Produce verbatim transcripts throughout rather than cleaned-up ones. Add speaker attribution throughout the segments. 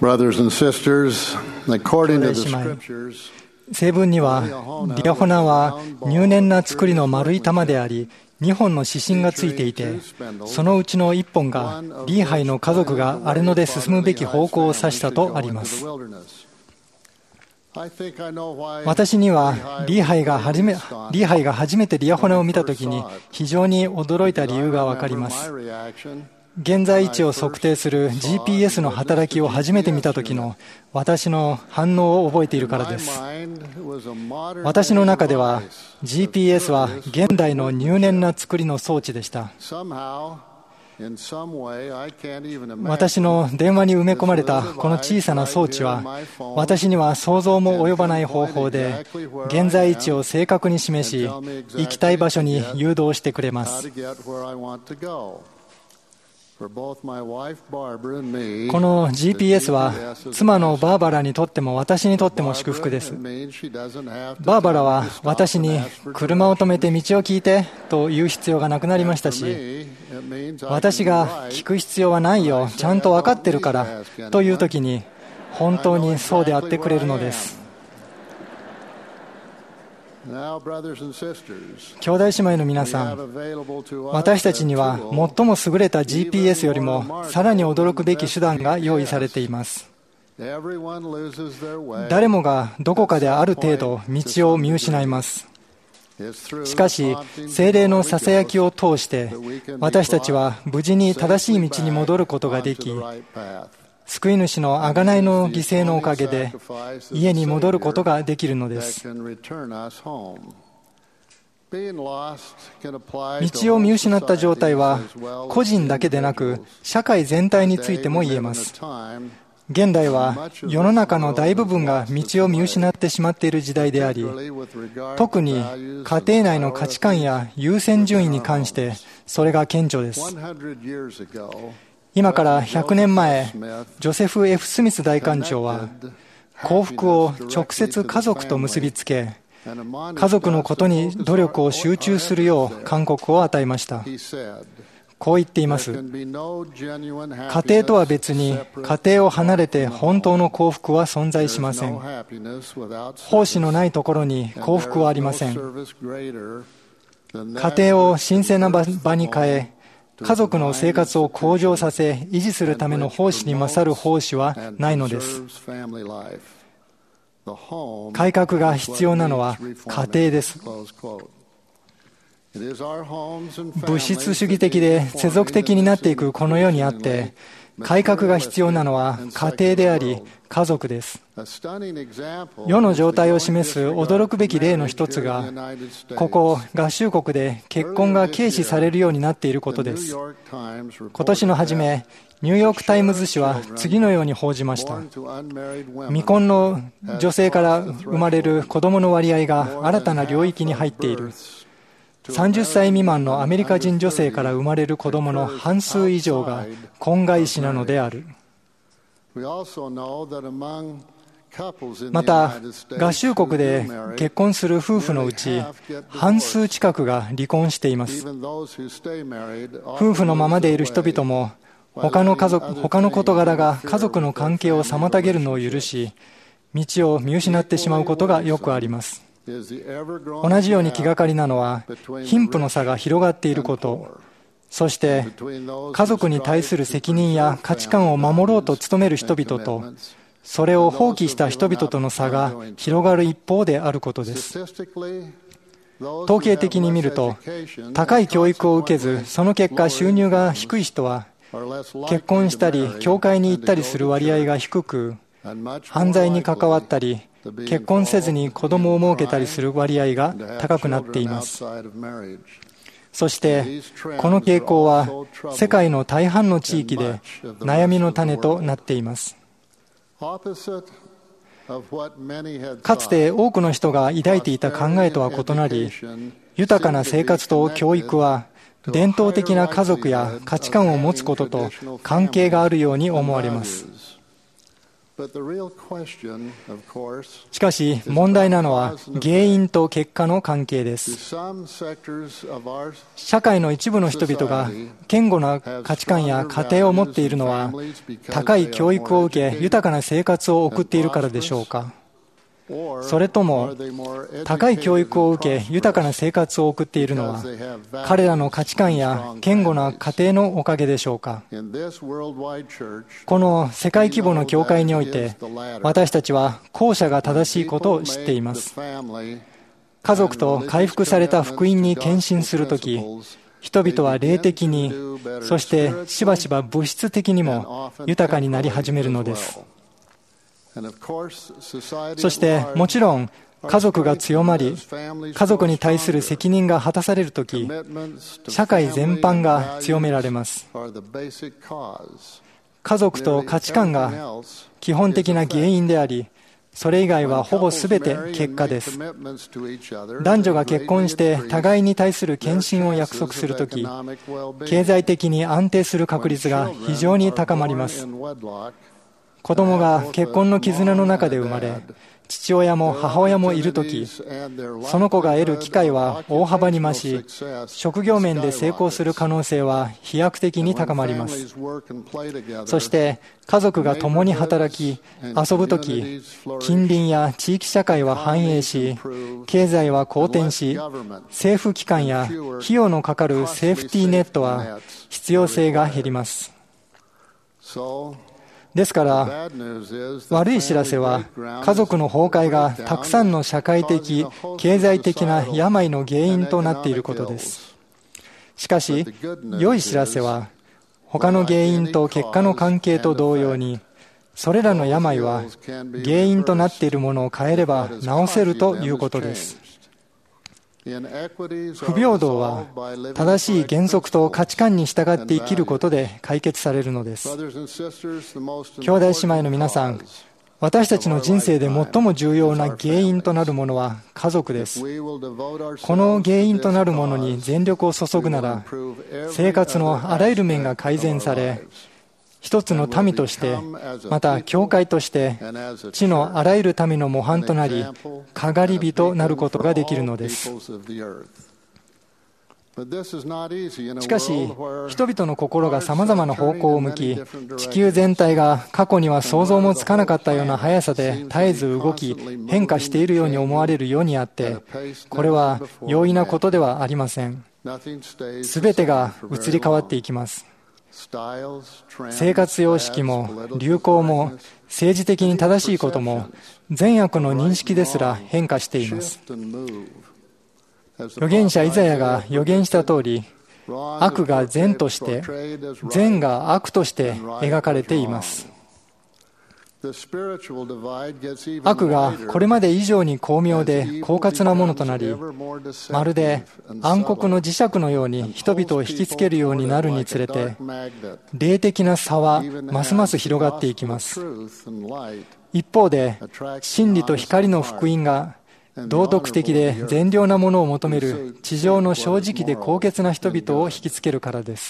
Speaker 1: Brothers and sisters, according to the scriptures,
Speaker 2: 聖文には、リアホナは入念な作りの丸い玉であり、にほんの指針がついていて、そのうちのいっぽんがリーハイの家族が荒れ野で進むべき方向を指したとあります。私にはリーハイが初め、リーハイが初めてリアホナを見たときに非常に驚いた理由がわかります。現在位置を測定する ジーピーエス の働きを初めて見たときの私の反応を覚えているからです。私の中では ジーピーエス は現代の入念な作りの装置でした。私の電話に埋め込まれたこの小さな装置は、私には想像も及ばない方法で現在位置を正確に示し、行きたい場所に誘導してくれます。この ジーピーエス は妻のバーバラにとっても私にとっても祝福です。バーバラは私に車を止めて道を聞いてと言う必要がなくなりましたし、私が聞く必要はないよ、ちゃんと分かってるからという時に本当にそうであってくれるのです。兄弟姉妹の皆さん、私たちには最も優れた ジーピーエス よりもさらに驚くべき手段が用意されています。誰もがどこかである程度道を見失います。しかし聖霊のささやきを通して私たちは無事に正しい道に戻ることができ、救い主の贖いの犠牲のおかげで家に戻ることができるのです。道を見失った状態は個人だけでなく社会全体についても言えます。現代は世の中の大部分が道を見失ってしまっている時代であり、特に家庭内の価値観や優先順位に関してそれが顕著です。今からひゃくねんまえ、ジョセフ・ F ・スミス大官長は幸福を直接家族と結びつけ、家族のことに努力を集中するよう勧告を与えました。こう言っています。家庭とは別に家庭を離れて本当の幸福は存在しません。奉仕のないところに幸福はありません。家庭を神聖な場に変え、家族の生活を向上させ維持するための奉仕に勝る奉仕はないのです。改革が必要なのは家庭です。物質主義的で世俗的になっていくこの世にあって、改革が必要なのは家庭であり家族です。世の状態を示す驚くべき例の一つが、ここ合衆国で結婚が軽視されるようになっていることです。今年の初め、ニューヨークタイムズ紙は次のように報じました。未婚の女性から生まれる子供の割合が新たな領域に入っている。さんじゅっさい未満のアメリカ人女性から生まれる子供の半数以上が婚外子なのである。また、合衆国で結婚する夫婦のうち半数近くが離婚しています。夫婦のままでいる人々も他の家族、他の事柄が家族の関係を妨げるのを許し、道を見失ってしまうことがよくあります。同じように気がかりなのは、貧富の差が広がっていること、そして家族に対する責任や価値観を守ろうと努める人々と、それを放棄した人々との差が広がる一方であることです。統計的に見ると、高い教育を受けず、その結果収入が低い人は、結婚したり教会に行ったりする割合が低く、犯罪に関わったり結婚せずに子供を設けたりする割合が高くなっています。そしてこの傾向は世界の大半の地域で悩みの種となっています。かつて多くの人が抱いていた考えとは異なり、豊かな生活と教育は伝統的な家族や価値観を持つことと関係があるように思われます。 しかし問題なのは原因と結果の関係です。社会の一部の人々が堅固な価値観や家庭を持っているのは、高い教育を受け豊かな生活を送っているからでしょうか。それとも高い教育を受け豊かな生活を送っているのは彼らの価値観や堅固な家庭のおかげでしょうか。この世界規模の教会において、私たちは後者が正しいことを知っています。家族と回復された福音に献身するとき、人々は霊的に、そしてしばしば物質的にも豊かになり始めるのです。そしてもちろん家族が強まり、家族に対する責任が果たされるとき、社会全般が強められます。家族と価値観が基本的な原因であり、それ以外はほぼすべて結果です。男女が結婚して互いに対する献身を約束するとき、経済的に安定する確率が非常に高まります。子供が結婚の絆の中で生まれ、父親も母親もいるとき、その子が得る機会は大幅に増し、職業面で成功する可能性は飛躍的に高まります。そして家族が共に働き、遊ぶとき、近隣や地域社会は繁栄し、経済は好転し、政府機関や費用のかかるセーフティーネットは必要性が減ります。ですから、悪い知らせは、家族の崩壊がたくさんの社会的、経済的な病の原因となっていることです。しかし、良い知らせは、他の原因と結果の関係と同様に、それらの病は原因となっているものを変えれば治せるということです。不平等は正しい原則と価値観に従って生きることで解決されるのです。兄弟姉妹の皆さん、私たちの人生で最も重要な原因となるものは家族です。この原因となるものに全力を注ぐなら、生活のあらゆる面が改善され、一つの民として、また教会として、地のあらゆる民の模範となり、かがり火となることができるのです。しかし、人々の心がさまざまな方向を向き、地球全体が過去には想像もつかなかったような速さで絶えず動き、変化しているように思われる世にあって、これは容易なことではありません。すべてが移り変わっていきます。生活様式も流行も政治的に正しいことも善悪の認識ですら変化しています。預言者イザヤが預言した通り、悪が善として善が悪として描かれています。悪がこれまで以上に巧妙で狡猾なものとなり、まるで暗黒の磁石のように人々を引きつけるようになるにつれて、霊的な差はますます広がっていきます。一方で、真理と光の福音が道徳的で善良なものを求める地上の正直で高潔な人々を引きつけるからです。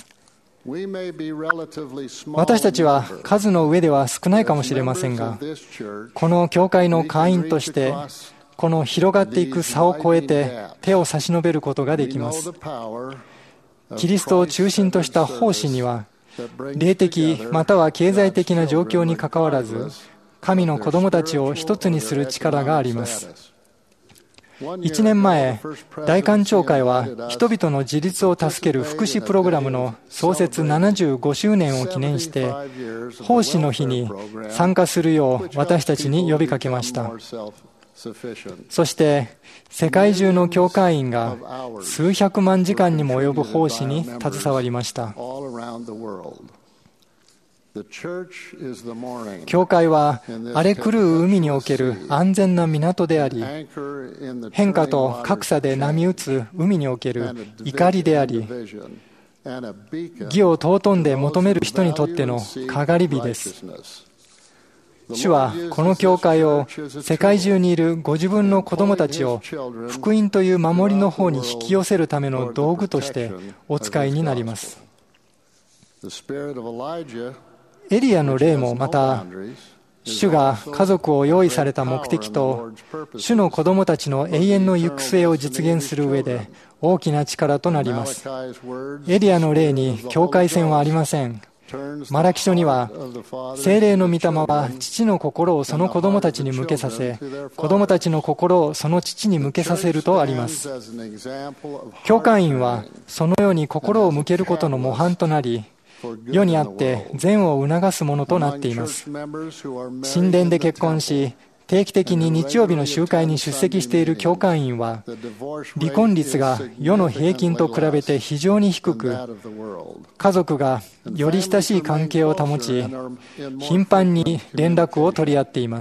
Speaker 2: 私たちは数の上では少ないかもしれませんが、この教会の会員としてこの広がっていく差を超えて手を差し伸べることができます。キリストを中心とした奉仕には、霊的または経済的な状況にかかわらず、神の子供たちを一つにする力があります。いちねんまえ、大韓教会は人々の自立を助ける福祉プログラムの創設ななじゅうごしゅうねんを記念して、奉仕の日に参加するよう私たちに呼びかけました。そして、世界中の教会員が数百万時間にも及ぶ奉仕に携わりました。教会は荒れ狂う海における安全な港であり、変化と格差で波打つ海における怒りであり、義を尊んで求める人にとってのかがり火です。主はこの教会を世界中にいるご自分の子供たちを福音という守りの方に引き寄せるための道具としてお使いになります。エリアの霊もまた主が家族を用意された目的と、主の子供たちの永遠の行く末を実現する上で大きな力となります。エリアの例に境界線はありません。マラキ書には、聖霊の御霊は父の心をその子供たちに向けさせ、子供たちの心をその父に向けさせるとあります。教会員はそのように心を向けることの模範となり、世にあって善を促すものとなっています。神殿で結婚し、定期的に日曜日の集会に出席している教会員は、離婚率が世の平均と比べて非常に低く、家族がより親しい関係を保ち、頻繁に連絡を取り合っています。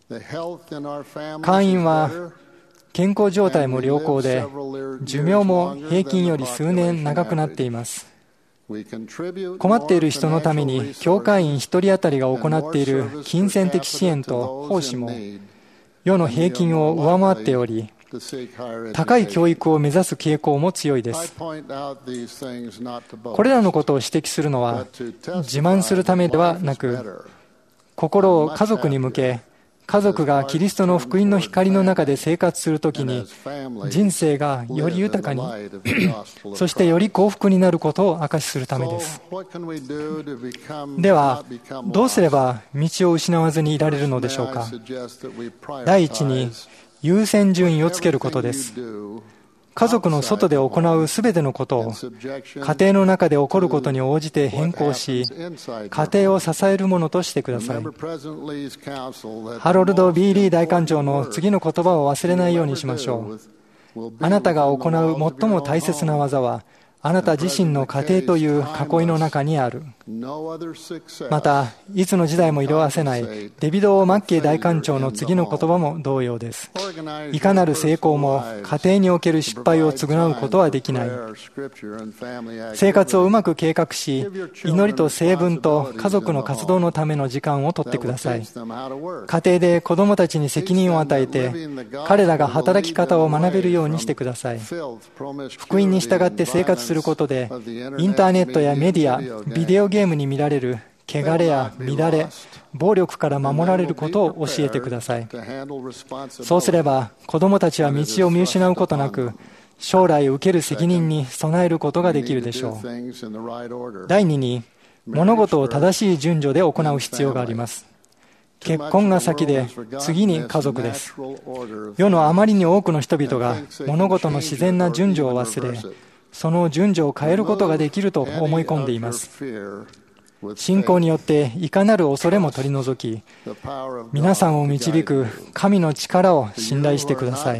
Speaker 2: 会員は健康状態も良好で、寿命も平均より数年長くなっています。困っている人のために教会員一人当たりが行っている金銭的支援と奉仕も世の平均を上回っており、高い教育を目指す傾向も強いです。これらのことを指摘するのは自慢するためではなく、心を家族に向け、家族がキリストの福音の光の中で生活するときに、人生がより豊かにそしてより幸福になることを証しするためです。では、どうすれば道を失わずにいられるのでしょうか。第一に、優先順位をつけることです。家族の外で行うすべてのことを家庭の中で起こることに応じて変更し、家庭を支えるものとしてください。ハロルド・ビー・リー大官長の次の言葉を忘れないようにしましょう。あなたが行う最も大切な技は、あなた自身の家庭という囲いの中にある。また、いつの時代も色あせないデビド・マッケイ大官長の次の言葉も同様です。いかなる成功も家庭における失敗を償うことはできない。生活をうまく計画し、祈りと聖文と家族の活動のための時間をとってください。家庭で子供たちに責任を与えて、彼らが働き方を学べるようにしてください。福音に従って生活するすることで、インターネットやメディア、ビデオゲームに見られる汚れや乱れ、暴力から守られることを教えてください。そうすれば、子供たちは道を見失うことなく、将来受ける責任に備えることができるでしょう。第二に、物事を正しい順序で行う必要があります。結婚が先で、次に家族です。世のあまりに多くの人々が物事の自然な順序を忘れ、その順序を変えることができると思い込んでいます。信仰によっていかなる恐れも取り除き、皆さんを導く神の力を信頼してください。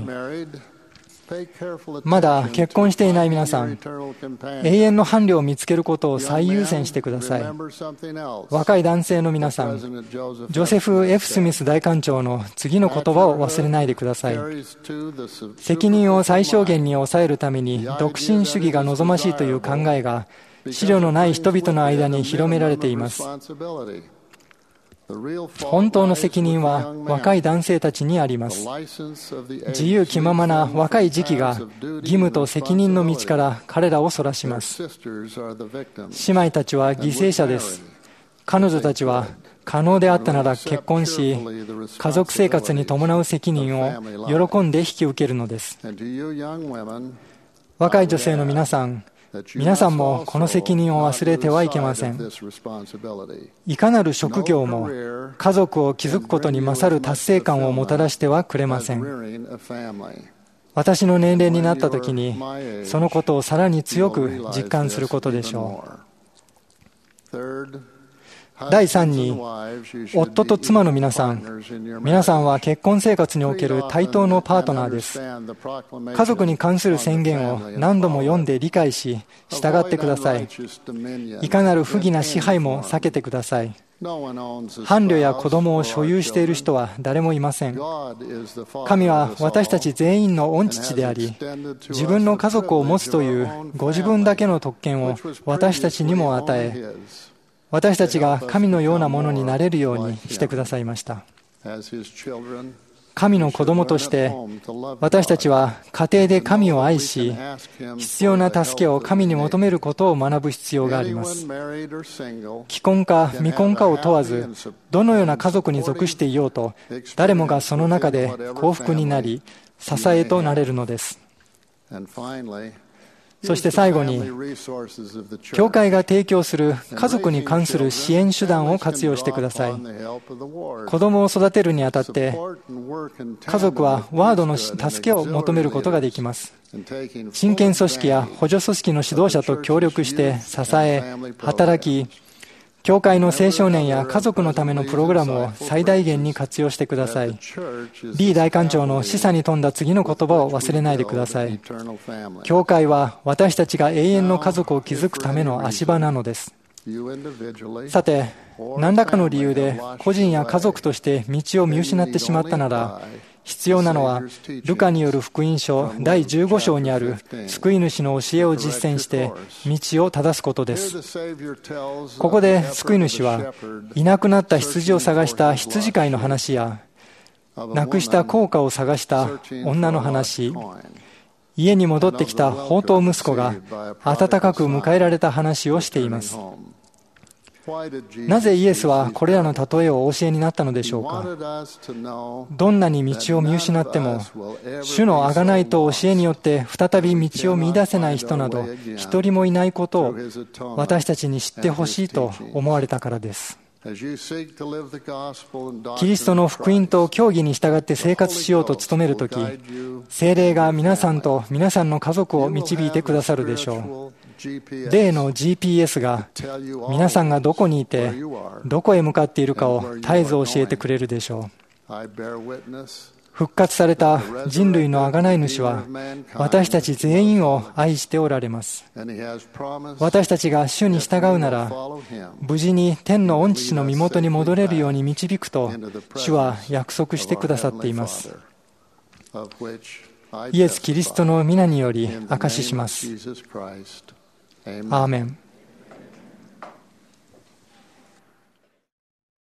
Speaker 2: まだ結婚していない皆さん、永遠の伴侶を見つけることを最優先してください。若い男性の皆さん、ジョセフ・F・スミス大官長の次の言葉を忘れないでください。責任を最小限に抑えるために独身主義が望ましいという考えが思慮のない人々の間に広められています。本当の責任は若い男性たちにあります。自由気ままな若い時期が義務と責任の道から彼らをそらします。姉妹たちは犠牲者です。彼女たちは可能であったなら結婚し、家族生活に伴う責任を喜んで引き受けるのです。若い女性の皆さん、皆さんもこの責任を忘れてはいけません。いかなる職業も家族を築くことに勝る達成感をもたらしてはくれません。私の年齢になった時にそのことをさらに強く実感することでしょう。第三に、夫と妻の皆さん、皆さんは結婚生活における対等のパートナーです。家族に関する宣言を何度も読んで理解し、従ってください。いかなる不義な支配も避けてください。伴侶や子供を所有している人は誰もいません。神は私たち全員の御父であり、自分の家族を持つというご自分だけの特権を私たちにも与え、私たちが神のようなものになれるようにしてくださいました。 神の子供として、私たちは家庭で神を愛し、必要な助けを神に求めることを学ぶ必要があります。既婚か未婚かを問わず、どのような家族に属していようと、誰もがその中で幸福になり、支えとなれるのです。そして最後に、教会が提供する家族に関する支援手段を活用してください。子供を育てるにあたって、家族はワードの助けを求めることができます。親権組織や補助組織の指導者と協力して支え、働き、教会の青少年や家族のためのプログラムを最大限に活用してください。リー大官長の示唆に富んだ次の言葉を忘れないでください。教会は私たちが永遠の家族を築くための足場なのです。さて、何らかの理由で個人や家族として道を見失ってしまったなら、必要なのは、ルカによる福音書だいじゅうご章にある救い主の教えを実践して道を正すことです。ここで救い主はいなくなった羊を探した羊飼いの話や、亡くした高価を探した女の話、家に戻ってきた放蕩息子が温かく迎えられた話をしています。なぜイエスはこれらの例えをお教えになったのでしょうか。どんなに道を見失っても、主の贖いと教えによって再び道を見出せない人など一人もいないことを私たちに知ってほしいと思われたからです。キリストの福音と教義に従って生活しようと努めるとき、聖霊が皆さんと皆さんの家族を導いてくださるでしょう。霊の ジーピーエス が皆さんがどこにいてどこへ向かっているかを絶えず教えてくれるでしょう。復活された人類の贖い主は私たち全員を愛しておられます。私たちが主に従うなら無事に天の御父の身元に戻れるように導くと主は約束してくださっています。イエス・キリストの皆により証しします。アーメン。